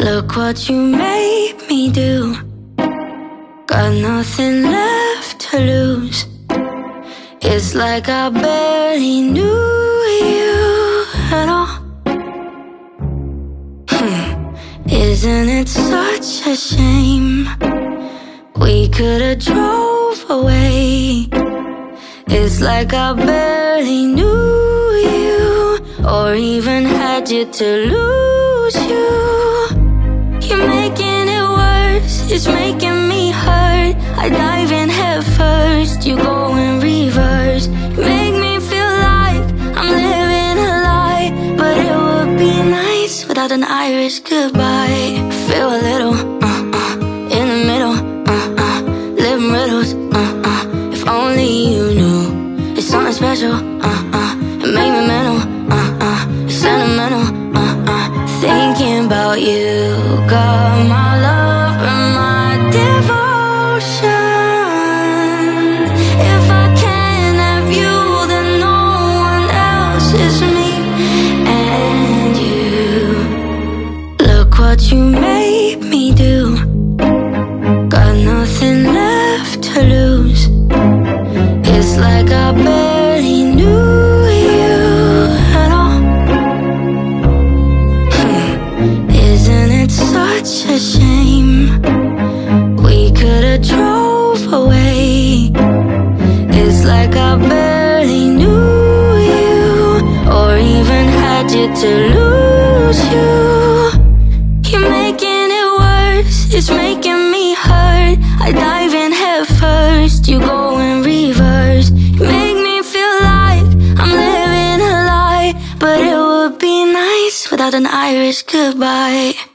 Look what you made me do. Got nothing left to lose. It's like I barely knew you at all. Isn't it such a shame? We could've drove away. It's like I barely knew you, or even had you to lose you. You're making it worse, it's making me hurt. I dive in head first, you go in reverse. You make me feel like I'm living a lie, but it would be nice without an Irish goodbye. Feel a little, in the middle, living riddles, if only you knew. It's something special, it made me mental, sentimental, thinking about you. Got my love and my devotion. If I can't have you, then no one else is me and you. Look what you made me do. Got nothing left to lose. It's like I barely knew you at all. Isn't it such a shame? We could've drove away. It's like I barely knew you, or even had you to lose you. You're making it worse, it's making me hurt. I dive in head first, you go in reverse. You make me feel like I'm living a lie, but it would be nice without an Irish goodbye.